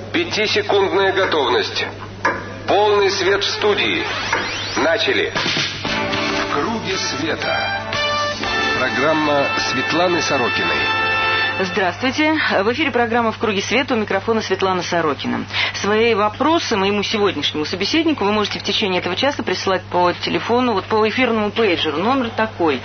Пятисекундная готовность. Полный свет в студии. Начали. В круге света. Программа Светланы Сорокиной. Здравствуйте. В эфире программа «В круге света», у микрофона Светлана Сорокина. Свои вопросы моему сегодняшнему собеседнику вы можете в течение этого часа присылать по телефону, вот по эфирному пейджеру. Номер такой: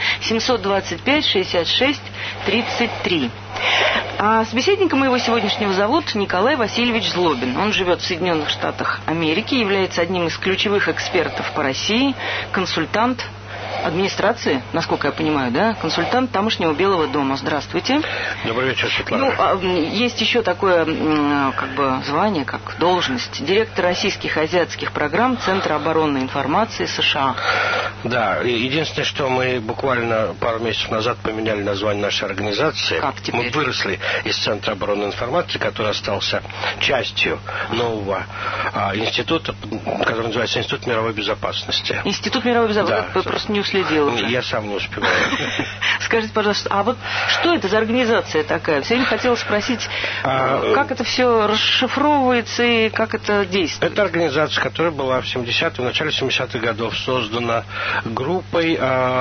725-66-33. А собеседника моего сегодняшнего зовут Николай Васильевич Злобин. Он живет в Соединенных Штатах Америки, является одним из ключевых экспертов по России, консультант администрации, насколько я понимаю, да? Консультант тамошнего Белого дома. Здравствуйте. Добрый вечер, Светлана. Есть еще такое, звание, как должность. Директор российских и азиатских программ Центра оборонной информации США. Да, единственное, что мы буквально пару месяцев назад поменяли название нашей организации. Как теперь? Мы выросли из Центра оборонной информации, который остался частью нового института, который называется Институт мировой безопасности. Институт мировой безопасности. Да, Вы просто не уследил. Я сам не успеваю. Скажите, пожалуйста, а вот что это за организация такая? Все время хотела спросить, как это все расшифровывается и как это действует? Это организация, которая была в начале 70-х годов создана группой,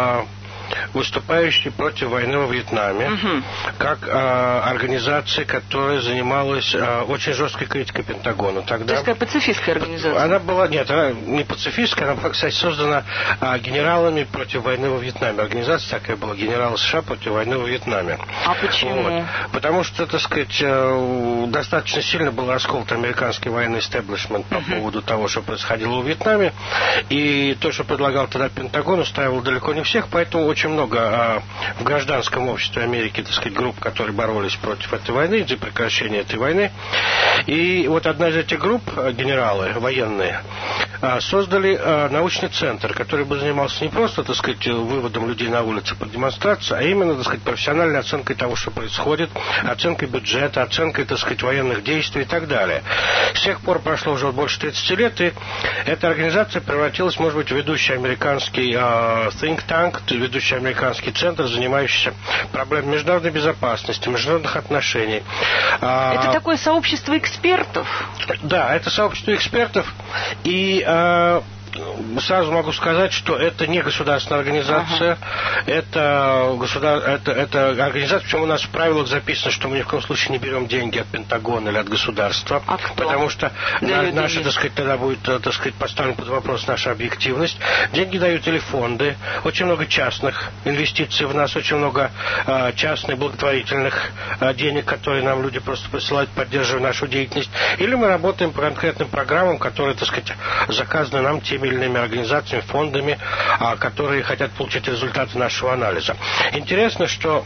выступающей против войны во Вьетнаме, как организация, которая занималась очень жесткой критикой Пентагона. Тогда... То есть какая пацифистская организация? Она не пацифистская, она была, кстати, создана генералами против войны во Вьетнаме. Организация такая была: генералы США против войны во Вьетнаме. А почему? Вот. Потому что, так сказать, достаточно сильно был расколот американский военный истеблишмент по поводу того, что происходило во Вьетнаме. И то, что предлагал тогда Пентагон, устраивало далеко не всех, поэтому очень много в гражданском обществе Америки, так сказать, групп, которые боролись против этой войны, за прекращение этой войны. И вот одна из этих групп, генералы военные, создали научный центр, который бы занимался не просто, так сказать, выводом людей на улицы по демонстрации, а именно, так сказать, профессиональной оценкой того, что происходит, оценкой бюджета, оценкой, так сказать, военных действий и так далее. С тех пор прошло уже больше 30 лет, и эта организация превратилась, может быть, в ведущий американский think tank, ведущий американский центр, занимающийся проблемами международной безопасности, международных отношений. Это такое сообщество экспертов? Да, это сообщество экспертов, и сразу могу сказать, что это не государственная организация, это организация, причем у нас в правилах записано, что мы ни в коем случае не берем деньги от Пентагона или от государства, потому что наша, так сказать, тогда будет, так сказать, поставлен под вопрос наша объективность. Деньги дают или фонды, очень много частных инвестиций в нас, очень много частных благотворительных денег, которые нам люди просто присылают, поддерживая нашу деятельность, или мы работаем по конкретным программам, которые, так сказать, заказаны нам теми или иными организациями, фондами, которые хотят получить результаты нашего анализа. Интересно, что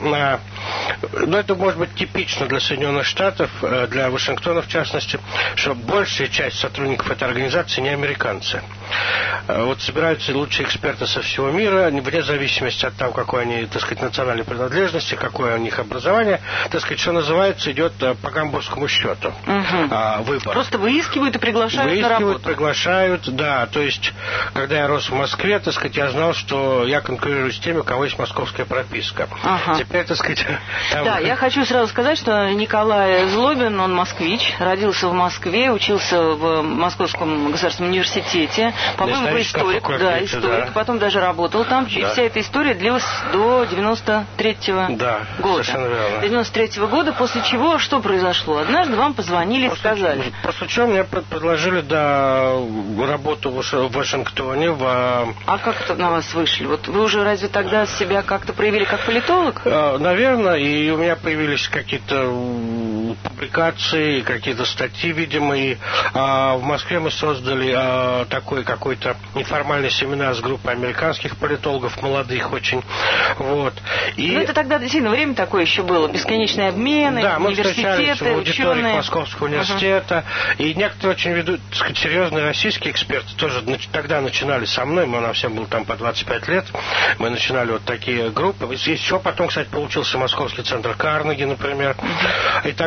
это может быть типично для Соединенных Штатов, для Вашингтона в частности, что большая часть сотрудников этой организации не американцы. Вот собираются лучшие эксперты со всего мира, вне зависимости от того, какой они, так сказать, национальной принадлежности, какое у них образование, так сказать, что называется, идет по гамбургскому счету выбор. Просто выискивают и приглашают на работу. Приглашают, да. То есть, когда я рос в Москве, так сказать, я знал, что я конкурирую с теми, у кого есть московская прописка. Теперь, так сказать... Да, я хочу сразу сказать, что Николай Злобин, он москвич, родился в Москве, учился в Московском государственном университете, по-моему, историк, потом даже работал там, и вся эта история длилась до 93-го года. Совершенно верно. До 93-го года, после чего что произошло? Однажды вам позвонили и сказали. После чего мне предложили работу в Вашингтоне. А как это на вас вышли? Вот вы уже разве тогда себя как-то проявили как политолог? Наверное, и у меня появились какие-то публикации, какие-то статьи, видимо, и в Москве мы создали такой какой-то неформальный семинар с группой американских политологов, молодых очень. Вот. И... это тогда действительно время такое еще было, бесконечные обмены, мы встречались в аудитории ученые. Московского университета, и некоторые очень так сказать, серьезные российские эксперты тоже тогда начинали со мной, нам всем было там по 25 лет, мы начинали вот такие группы. Еще потом, кстати, получился Московский центр Карнеги, например, и так далее.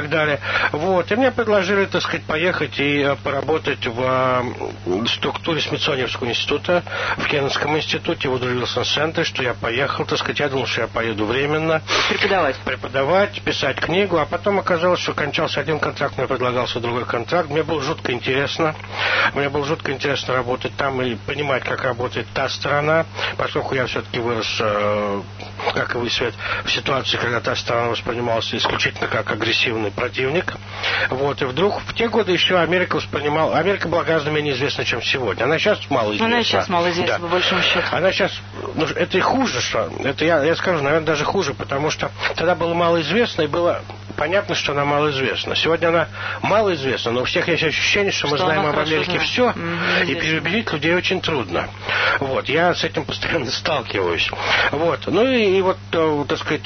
Вот. И мне предложили, так сказать, поехать и поработать в структуре Смитсонианского института, в Кеннедском институте, в Вудро Вилсон Центре, что я поехал, так сказать, я думал, что я поеду временно. Преподавать, писать книгу, а потом оказалось, что кончался один контракт, мне предлагался другой контракт. Мне было жутко интересно. Мне было жутко интересно работать там и понимать, как работает та сторона, поскольку я все-таки вырос, как и вы, Свет, в ситуации, когда та сторона воспринималась исключительно как агрессивный противник. Вот. И вдруг в те годы еще Америка была гораздо менее известна, чем сегодня. Она сейчас мало известна. Она сейчас мало известна, да. По большому счету. Она сейчас, это и хуже, что это я скажу, наверное, даже хуже, потому что тогда было мало известно, и было понятно, что она малоизвестна. Сегодня она малоизвестна, но у всех есть ощущение, что мы знаем об Америке все, и переубедить людей очень трудно. Вот, я с этим постоянно сталкиваюсь. Вот, ну и вот, так сказать,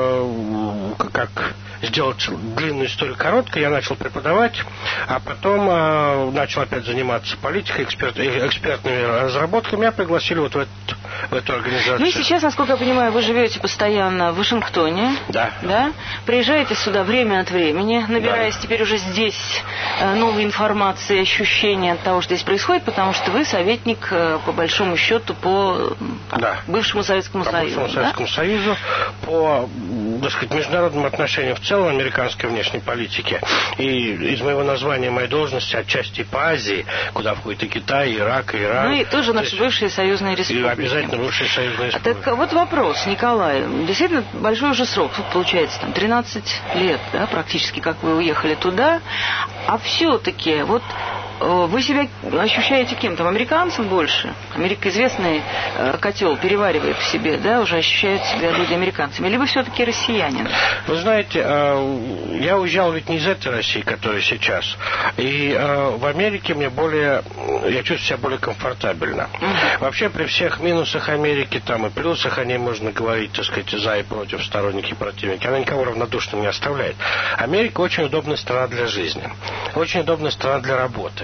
как сделать длинную историю короткой, я начал преподавать, а потом начал опять заниматься политикой, экспертными разработками. Меня пригласили вот в эту организацию. Ну и сейчас, насколько я понимаю, вы живете постоянно в Вашингтоне. Да. Приезжаете сюда время от времени, набираясь теперь уже здесь новой информации, ощущения от того, что здесь происходит, потому что вы советник, по большому счету, по бывшему Советскому Союзу. По бывшему Советскому Союзу, по, так сказать, международным отношениям в целом, американской внешней политике. И из моего названия моей должности отчасти по Азии, куда входит и Китай, и Ирак, и Иран. Ну и тоже наши бывшие союзные республики. И обязательно бывшие союзные республики. Так вот вопрос, Николай. Действительно большой уже срок. Тут получается 13 лет, да, практически, как вы уехали туда. А все-таки вот вы себя ощущаете кем? Там американцем больше? Америка известный котел переваривает в себе, да, уже ощущают себя люди американцами. Или вы все-таки россиянин? Вы знаете, я уезжал ведь не из этой России, которая сейчас. И в Америке я чувствую себя более комфортабельно. Вообще, при всех минусах Америки, там и плюсах, о ней можно говорить, так сказать, за и против, сторонники и противники. Она никого равнодушным не оставляет. Америка очень удобная страна для жизни. Очень удобная страна для работы.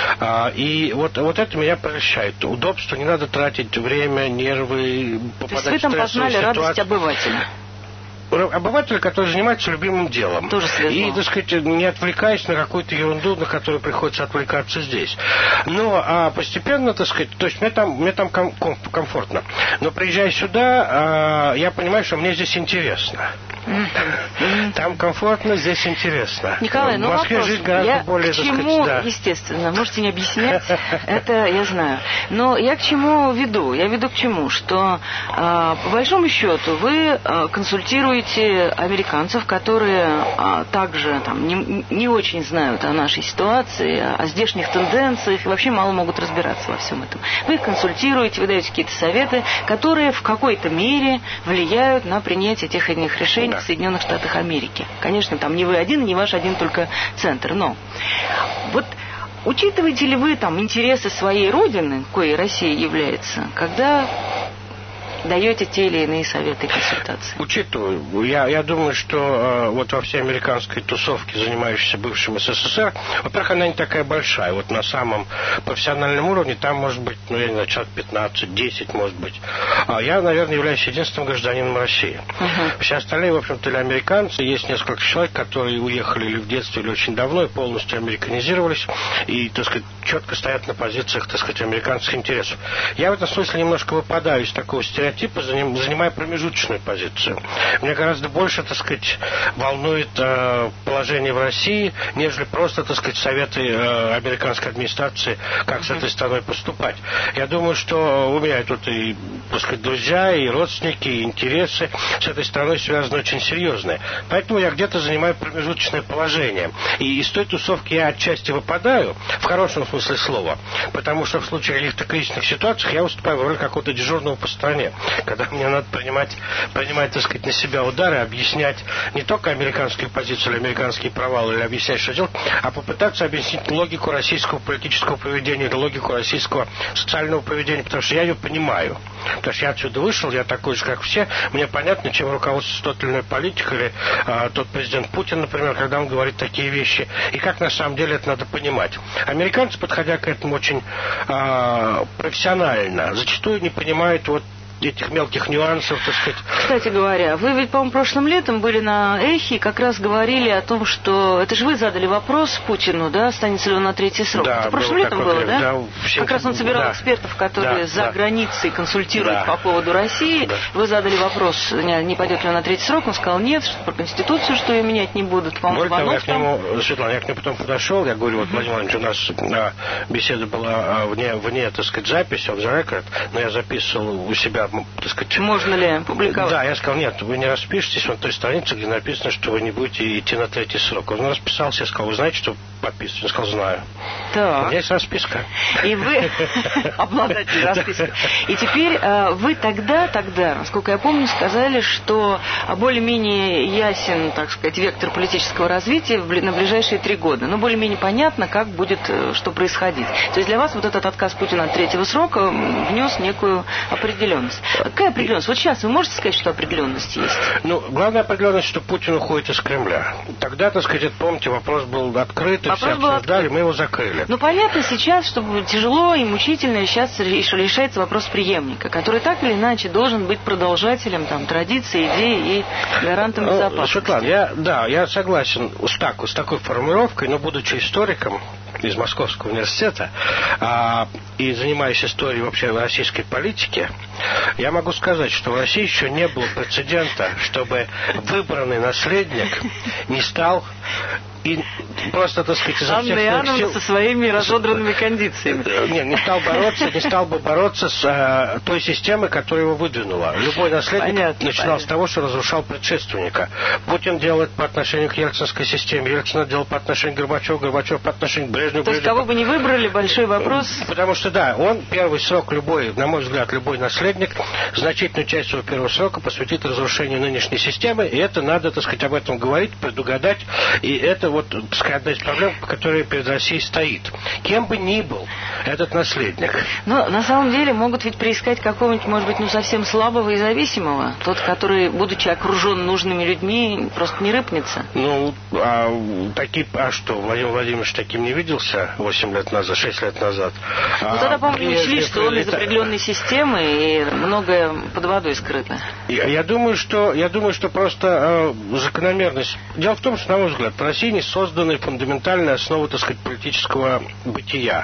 И вот это меня прельщает. Удобство, не надо тратить время, нервы, попадать в стрессовые ситуации. То есть вы там познали радость обывателя? Обыватель, который занимается любимым делом. Тоже связано. И, так сказать, не отвлекаясь на какую-то ерунду, на которую приходится отвлекаться здесь. Но постепенно, так сказать, то есть мне там комфортно. Но приезжая сюда, я понимаю, что мне здесь интересно. Там комфортно, здесь интересно. Николай, в Москве вопрос. Жизнь гораздо более, к чему, естественно, можете не объяснять, это я знаю. Но я к чему веду? Я веду к чему? Что, по большому счету, вы консультируете американцев, которые также там, не очень знают о нашей ситуации, о здешних тенденциях и вообще мало могут разбираться во всем этом. Вы их консультируете, вы даете какие-то советы, которые в какой-то мере влияют на принятие тех или иных решений в Соединенных Штатах Америки. Конечно, там не вы один, не ваш один только центр, но вот учитываете ли вы там интересы своей родины, коей Россия является, когда даете те или иные советы и консультации? Учитываю. Я думаю, что вот во всей американской тусовке, занимающейся бывшим СССР, во-первых, она не такая большая. Вот на самом профессиональном уровне там может быть, я не знаю, человек 15-10, может быть. Я, наверное, являюсь единственным гражданином России. Все остальные, в общем-то, или американцы. Есть несколько человек, которые уехали или в детстве, или очень давно, и полностью американизировались, и, так сказать, четко стоят на позициях, так сказать, американских интересов. Я в этом смысле немножко выпадаю из такого стереотипа, занимая промежуточную позицию. Меня гораздо больше, так сказать, волнует положение в России, нежели просто, так сказать, советы американской администрации, как с этой страной поступать. Я думаю, что у меня тут и, так сказать, друзья, и родственники, и интересы с этой страной связаны очень серьезные. Поэтому я где-то занимаю промежуточное положение. И из той тусовки я отчасти выпадаю, в хорошем смысле слова, потому что в случае каких-то кризисных ситуаций я выступаю в роли какого-то дежурного по стране, когда мне надо принимать, так сказать, на себя удары, объяснять не только американскую позицию или американские провалы, или объяснять, что делать, а попытаться объяснить логику российского политического поведения, или логику российского социального поведения, потому что я ее понимаю. Потому что я отсюда вышел, я такой же, как все, мне понятно, чем руководствуется тот или иной политик, или тот президент Путин, например, когда он говорит такие вещи, и как на самом деле это надо понимать. Американцы, подходя к этому очень профессионально, зачастую не понимают вот этих мелких нюансов, так сказать. Кстати говоря, вы ведь, по-моему, прошлым летом были на Эхе и как раз говорили о том, что... Это же вы задали вопрос Путину, да, останется ли он на третий срок. Да, это прошлым летом было, да? Да, как раз он собирал экспертов, которые за границей консультируют по поводу России. Да. Вы задали вопрос, не пойдет ли он на третий срок. Он сказал нет, что про Конституцию, что ее менять не будут. Светлана, я к нему потом подошел, я говорю, вот, Владимир Владимирович, у нас беседа была вне, так сказать, записи, он же рекорд, но я записывал у себя, так сказать... Можно ли публиковать? Да, я сказал, нет, вы не распишетесь на той странице, где написано, что вы не будете идти на третий срок. Он расписался, я сказал, вы знаете, что подписывать? Он сказал, знаю. Так. У меня есть расписка. И вы обладатель расписки. И теперь вы тогда, насколько я помню, сказали, что более-менее ясен, так сказать, вектор политического развития на ближайшие 3 года. Но более-менее понятно, как будет, что происходить. То есть для вас вот этот отказ Путина от третьего срока внес некую определенность. Какая определенность? Вот сейчас вы можете сказать, что определенность есть? Ну, главная определенность, что Путин уходит из Кремля. Тогда, так сказать, помните, вопрос был открыт, и все обсуждали, мы его закрыли. Ну, понятно сейчас, что тяжело и мучительно сейчас решается вопрос преемника, который так или иначе должен быть продолжателем там, традиций, идей и гарантом безопасности. Светлана, я согласен с такой формулировкой, но будучи историком из Московского университета и занимаясь историей вообще российской политики, я могу сказать, что в России еще не было прецедента, чтобы выбранный наследник не стал и просто, так сказать, изо всех сил... со своими разодранными кондициями. Не стал бы бороться с той системой, которая его выдвинула. Любой наследник начинал с того, что разрушал предшественника. Путин делал это по отношению к ельцинской системе, Ельцин делал по отношению к Горбачеву, Горбачев по отношению к Брежневу. То есть кого бы не выбрали, большой вопрос. Потому что, да, он первый срок, на мой взгляд, любой наследник, значительную часть своего первого срока посвятит разрушению нынешней системы, и это надо, так сказать, об этом говорить, предугадать, и это вот, так сказать, одна из проблем, которая перед Россией стоит. Кем бы ни был этот наследник. Но на самом деле могут ведь приискать какого-нибудь, может быть, совсем слабого и зависимого. Тот, который, будучи окружен нужными людьми, просто не рыпнется. Что, Владимир Владимирович таким не виделся 8 лет назад, 6 лет назад? Тогда, по-моему, не учли, что он из определенной системы, и многое под водой скрыто. Я думаю, что просто закономерность. Дело в том, что, на мой взгляд, в России не созданы фундаментальные основы, так сказать, политического бытия.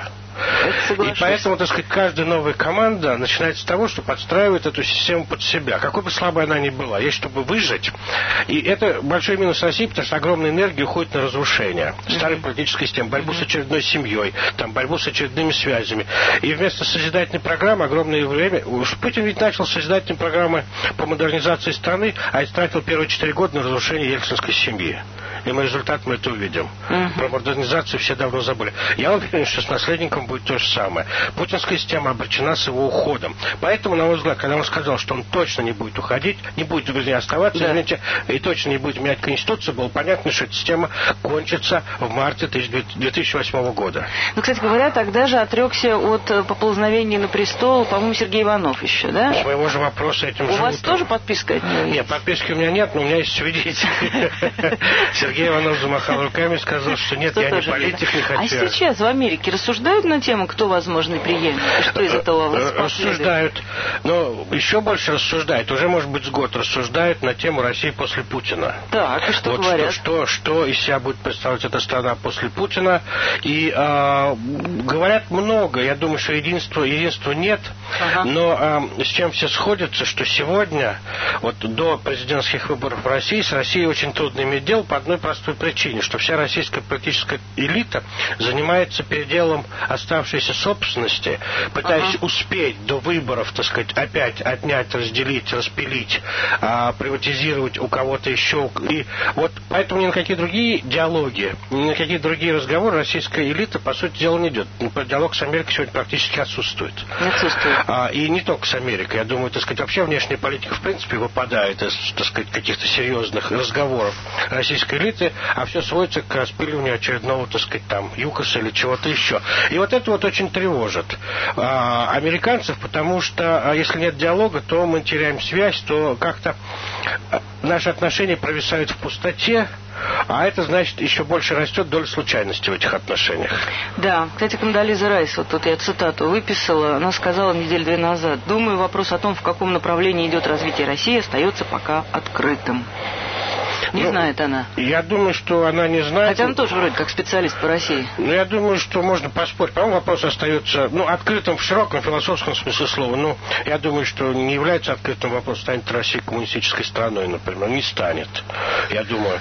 И поэтому, так сказать, каждая новая команда начинает с того, что подстраивает эту систему под себя. Какой бы слабой она ни была, есть чтобы выжить. И это большой минус России, потому что огромная энергия уходит на разрушение старой политической системы, борьбу с очередной семьей, борьбу с очередными связями. И вместо созидательной программы огромное время... Путин ведь начал созидательные программы по модернизации страны, а истратил первые 4 года на разрушение ельцинской семьи. И результат мы это увидим. Про модернизацию все давно забыли. Я уверен, что с наследником будет то же самое. Путинская система обречена с его уходом. Поэтому, на мой взгляд, когда он сказал, что он точно не будет уходить, не будет, вернее, оставаться, и точно не будет менять Конституцию, было понятно, что эта система кончится в марте 2008 года. Ну, кстати говоря, тогда же отрекся от поползновения на престол, по-моему, Сергей Иванов еще, да? С моего же вопроса этим же утром. У вас тоже подписка? Нет, подписки у меня нет, но у меня есть свидетель. Сергей Иванов замахал руками и сказал, что нет, я не политик, не хочу. А сейчас в Америке рассуждают на тему, кто возможный преемник? Что из этого рассуждают. Но еще больше рассуждают. Уже, может быть, с год рассуждают на тему России после Путина. Так, и что говорят? Что из себя будет представлять эта страна после Путина. И говорят много. Я думаю, что единства нет. Но с чем все сходятся, что сегодня, вот до президентских выборов в России, с Россией очень трудно иметь дело по одной простой причине, что вся российская политическая элита занимается переделом оставшейся собственности, пытаясь успеть до выборов, так сказать, опять отнять, разделить, распилить, приватизировать у кого-то еще. И вот поэтому ни на какие другие диалоги, ни на какие другие разговоры российская элита, по сути дела, не идет. Диалог с Америкой сегодня практически отсутствует. И не только с Америкой. Я думаю, так сказать, вообще внешняя политика, в принципе, выпадает из, так сказать, каких-то серьезных разговоров российской элиты, открытые, а все сводится к распиливанию очередного, так сказать, там, ЮКОСа или чего-то еще. И вот это вот очень тревожит американцев, потому что если нет диалога, то мы теряем связь, то как-то наши отношения провисают в пустоте, а это значит, еще больше растет доля случайности в этих отношениях. Да, кстати, Кондолиза Райс, вот тут я цитату выписала, она сказала неделю 2 назад: «Думаю, вопрос о том, в каком направлении идет развитие России, остается пока открытым». Не знает она. Я думаю, что она не знает. Хотя она тоже вроде как специалист по России. Я думаю, что можно поспорить. По-моему, вопрос остается открытым в широком философском смысле слова. Я думаю, что не является открытым вопрос, станет Россия коммунистической страной, например. Не станет, я думаю.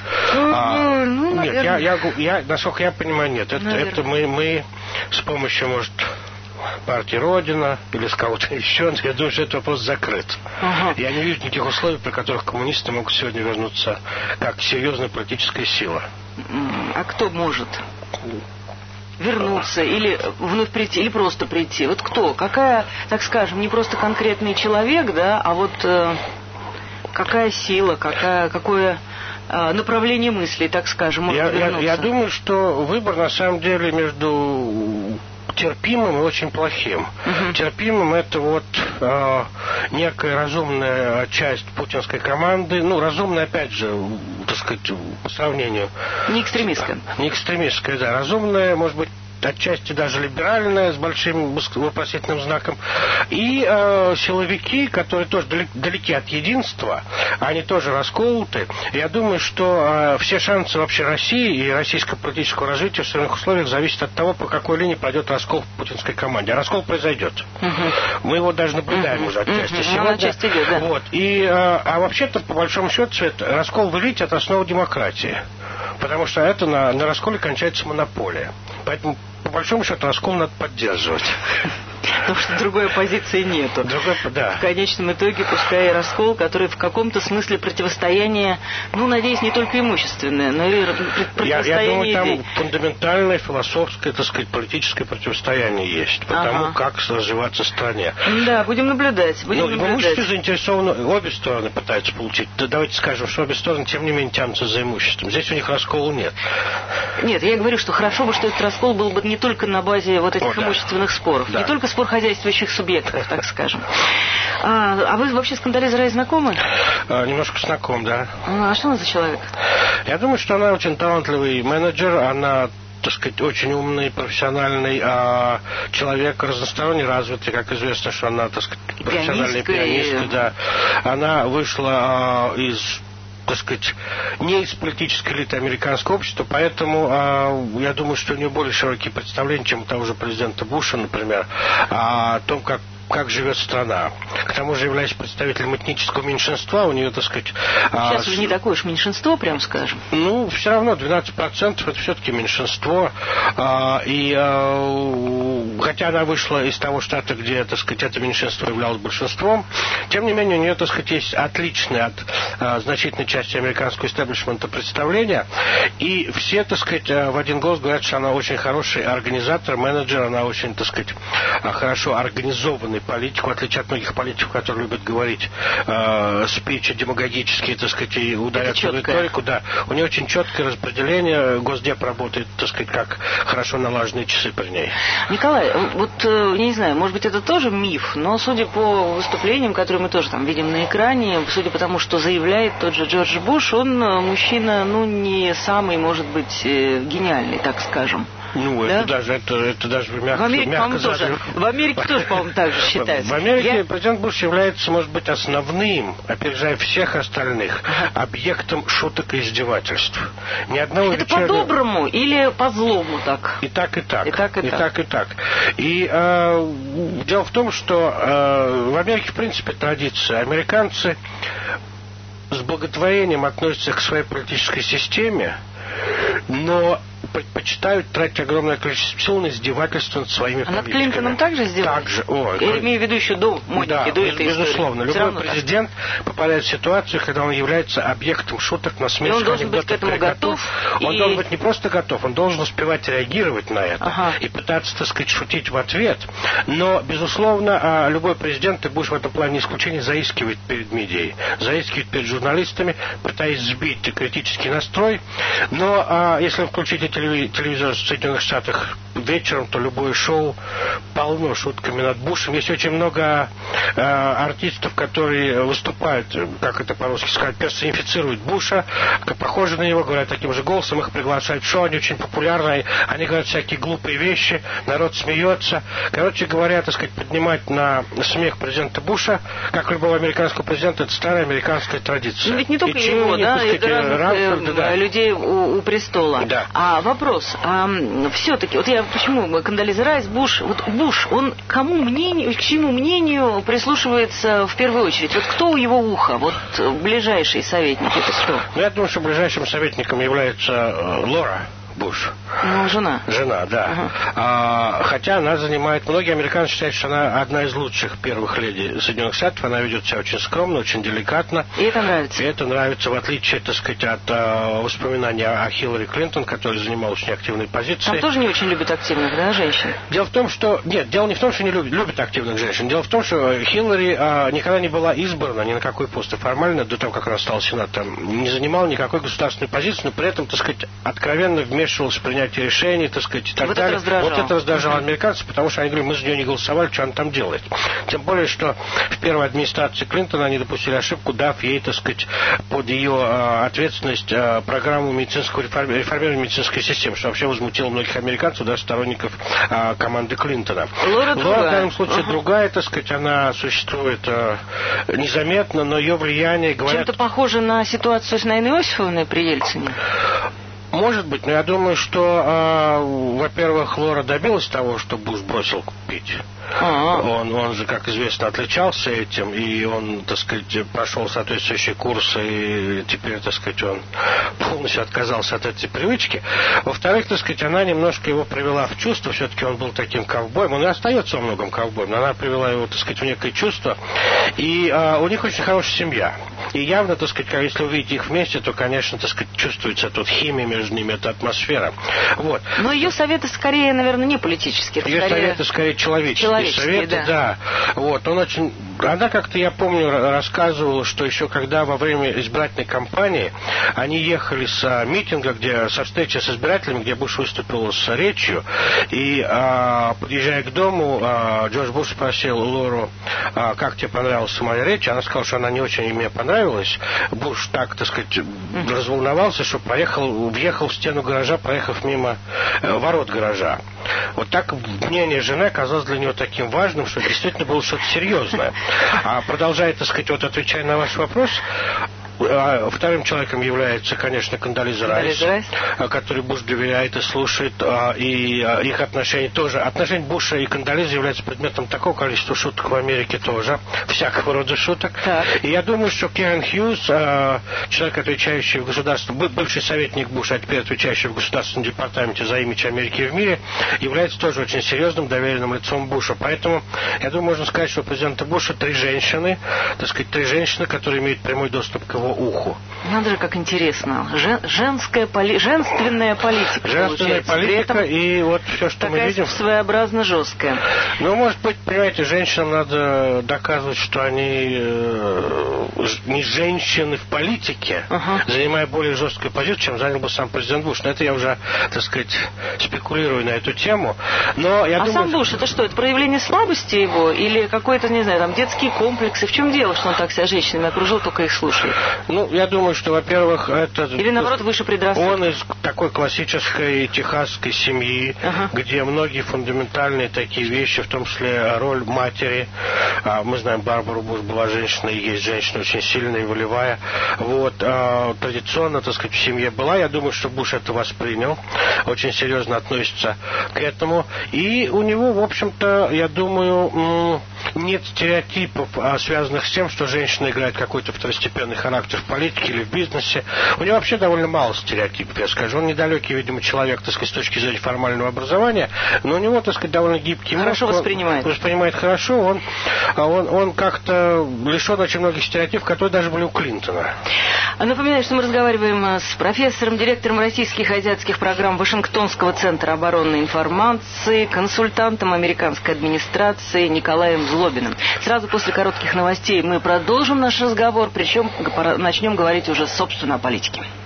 Нет, насколько я понимаю, нет. Это мы с помощью, может, партии Родина или с кого-то еще, я думаю, что этот вопрос закрыт. Я не вижу никаких условий, при которых коммунисты могут сегодня вернуться как серьезная политическая сила. А кто может вернуться или вновь прийти, или просто прийти? Вот кто? Какая, так скажем, не просто конкретный человек, да, а вот какая сила, какое направление мыслей, так скажем, может вернуться? Я думаю, что выбор на самом деле между терпимым и очень плохим. Терпимым — это вот некая разумная часть путинской команды, разумная, опять же, так сказать, по сравнению. Не экстремистская. Не экстремистская, да. Разумная, может быть, отчасти даже либеральная, с большим вопросительным знаком. И силовики, которые тоже далеки от единства, они тоже расколоты. Я думаю, что все шансы вообще России и российского политического развития в современных условиях зависят от того, по какой линии пройдет раскол в путинской команде. А раскол произойдет. Мы его даже наблюдаем уже отчасти сегодня. Отчасти идет, да. Вот. А вообще-то, по большому счету, раскол в элите — это основа демократии. Потому что это на расколе кончается монополия. Поэтому, по большому счету, раскол надо поддерживать. Потому что другой оппозиции нету. Да. В конечном итоге, пускай и раскол, который в каком-то смысле противостояние, надеюсь, не только имущественное, но и противостояние Я думаю, идей. там фундаментальное философское, так сказать, политическое противостояние есть. Потому как развиваться стране. Да, будем наблюдать. В имуществе заинтересованы, обе стороны пытаются получить. Да, давайте скажем, что обе стороны, тем не менее, тянутся за имуществом. Здесь у них раскола нет. Нет, я говорю, что хорошо бы, что этот раскол был бы не только на базе вот этих имущественных споров, не только спор хозяйствующих субъектов, так скажем. А вы вообще с Кондолизой Райс знакомы? Немножко знаком, да. А что она за человек? Я думаю, что она очень талантливый менеджер, она, так сказать, очень умный, профессиональный человек, разносторонне развитый, как известно, что она, так сказать, профессиональная пианистка, да. Она вышла из, так сказать, не из политической элиты американского общества, поэтому я думаю, что у нее более широкие представления, чем у того же президента Буша, например, о том, как живет страна. К тому же, являясь представителем этнического меньшинства, у нее, так сказать... Сейчас уже не такое уж меньшинство, прям скажем. Все равно 12% это все-таки меньшинство. Хотя она вышла из того штата, где, так сказать, это меньшинство являлось большинством, тем не менее, у нее, так сказать, есть отличные от значительной части американского истеблишмента представления. И все, так сказать, в один голос говорят, что она очень хороший организатор, менеджер, она очень, так сказать, хорошо организованный политик, в отличие от многих политиков, которые любят говорить спичи демагогические, так сказать, и ударяться в риторику. Да. У нее очень четкое распределение, Госдеп работает, так сказать, как хорошо налаженные часы при ней. Николай, вот, я не знаю, может быть, это тоже миф, но судя по выступлениям, которые мы тоже там видим на экране, судя по тому, что заявляет тот же Джордж Буш, он мужчина, не самый, может быть, гениальный, так скажем. Да? Это даже мягко тоже. В Америке тоже, по-моему, так же считается. В Америке президент Буш является, может быть, основным, опережая всех остальных, объектом шуток и издевательств. Ни одного это по-доброму или по-злому так? И так. И дело в том, что в Америке, в принципе, традиция. Американцы с благотворением относятся к своей политической системе, но предпочитают тратить огромное количество сил на издевательство над своими политиками. А над Клинтоном также сделали? Также. Я имею в виду еще до Моники, да, до этой безусловно. истории. Любой президент попадает в ситуацию, когда он является объектом шуток, насмешек, он должен быть к этому готов. Он должен быть не просто готов, он должен успевать реагировать на это и пытаться, так сказать, шутить в ответ. Но, безусловно, любой президент, и Буш в этом плане не исключение, заискивает перед медией, заискивает перед журналистами, пытаясь сбить критический настрой. Но если вы включите телевизор в Соединенных Штатах вечером, то любое шоу полно шутками над Бушем. Есть очень много артистов, которые выступают, как это по-русски сказать, персонифицируют Буша, похожи на него, говорят таким же голосом, их приглашают в шоу, они очень популярны, они говорят всякие глупые вещи, народ смеется. Короче говоря, так сказать, поднимать на смех президента Буша, как любого американского президента, это старая американская традиция. Но ведь не только его, да, и разных людей у престола. Да. А вопрос, все-таки, вот я почему Кондолиза Райс, Буш, вот Буш, он к чьему мнению прислушивается в первую очередь? Вот кто у его уха? Вот ближайший советник, это кто? Ну, я думаю, что ближайшим советником является Лора Буш. Ну, жена. Жена, да. Хотя она занимает... Многие американцы считают, что она одна из лучших первых леди Соединенных Штатов. Она ведет себя очень скромно, очень деликатно. И это нравится. И это нравится, в отличие, так сказать, от воспоминаний о Хиллари Клинтон, которая занимала очень активные позиции. Там тоже не очень любят активных, да, женщин? Дело в том, что... Нет, дело не в том, что не любят активных женщин. Дело в том, что Хиллари никогда не была избрана ни на какой пост. И формально, до того, как она стала сенатором, не занимала никакой государственной позиции, но при этом, так сказать, откровенно вмешивалась в принятие решений, так сказать, и так вот далее. Это вот это раздражало американцев, потому что они говорили, мы за нее не голосовали, что она там делает. Тем более, что в первой администрации Клинтона они допустили ошибку, дав ей, так сказать, под ее ответственность программу реформирования медицинской системы, что вообще возмутило многих американцев, даже сторонников команды Клинтона. Лора в данном случае другая, так сказать, она существует незаметно, но ее влияние, говорят... Чем-то похоже на ситуацию с Наиной Иосифовной при Ельцине. Может быть, но я думаю, что, во-первых, Лора добилась того, что Буш бросил пить. Он же, как известно, отличался этим, и он, так сказать, прошел соответствующие курсы, и теперь, так сказать, он полностью отказался от этой привычки. Во-вторых, так сказать, она немножко его привела в чувство, все-таки он был таким ковбоем, он и остается во многом ковбоем, но она привела его, так сказать, в некое чувство, и у них очень хорошая семья. И явно, так сказать, если увидите их вместе, то, конечно, так сказать, чувствуется тут химия между ними, эта атмосфера. Вот. Но ее советы скорее, наверное, не политические. Ее советы скорее человеческие советы, да. Вот, она как-то, я помню, рассказывала, что еще когда во время избирательной кампании они ехали с митинга, со встречи с избирателями, где Буш выступил с речью, и подъезжая к дому, Джордж Буш спросил Лору, как тебе понравилась моя речь? Она сказала, что она не очень мне понравилась. Буш так, так сказать, разволновался, что въехал в стену гаража, проехав мимо ворот гаража. Вот так мнение жены оказалось для него таким важным, что действительно было что-то серьезное. Продолжая, так сказать, вот отвечая на ваш вопрос, вторым человеком является, конечно, Кондолиза Райс, который Буш доверяет и слушает, и их отношения тоже. Отношения Буша и Кондолизы являются предметом такого количества шуток в Америке тоже, всякого рода шуток. Так. И я думаю, что Керен Хьюз, человек, отвечающий в государственном, бывший советник Буша, а теперь отвечающий в Государственном департаменте за имидж Америки в мире, является тоже очень серьезным доверенным лицом Буша. Поэтому, я думаю, можно сказать, что у президента Буша три женщины, которые имеют прямой доступ к его уху. Надо же, как интересно. Женственная политика. Женственная политика, и вот все, что мы видим. Своеобразно жесткая. Ну, может быть, понимаете, женщинам надо доказывать, что они не женщины в политике, занимая более жесткую позицию, чем занял бы сам президент Буш. Но это я уже, так сказать, спекулирую на эту тему. Но я думаю, сам Буш, это что, это проявление слабости его? Или какой-то, не знаю, там, детские комплексы? В чем дело, что он так себя женщинами окружил, только их слушает? Ну, я думаю, что, во-первых, это... Или, наоборот, выше предрассудков? Он из такой классической техасской семьи, где многие фундаментальные такие вещи, в том числе роль матери. Мы знаем, Барбара Буш была женщина, и есть женщина очень сильная и волевая. Вот, традиционно, так сказать, в семье была. Я думаю, что Буш это воспринял, очень серьезно относится к этому. И у него, в общем-то, я думаю, нет стереотипов, связанных с тем, что женщина играет какой-то второстепенный характер характер в политике или в бизнесе. У него вообще довольно мало стереотипов, я скажу. Он недалекий, видимо, человек, так сказать, с точки зрения формального образования, но у него, так сказать, довольно гибкий мозг. Хорошо воспринимает. Воспринимает хорошо. Он как-то лишен очень многих стереотипов, которые даже были у Клинтона. Напоминаю, что мы разговариваем с профессором, директором российских и азиатских программ Вашингтонского центра оборонной информации, консультантом американской администрации Николаем Злобиным. Сразу после коротких новостей мы продолжим наш разговор, причем начнем говорить уже, собственно, о политике.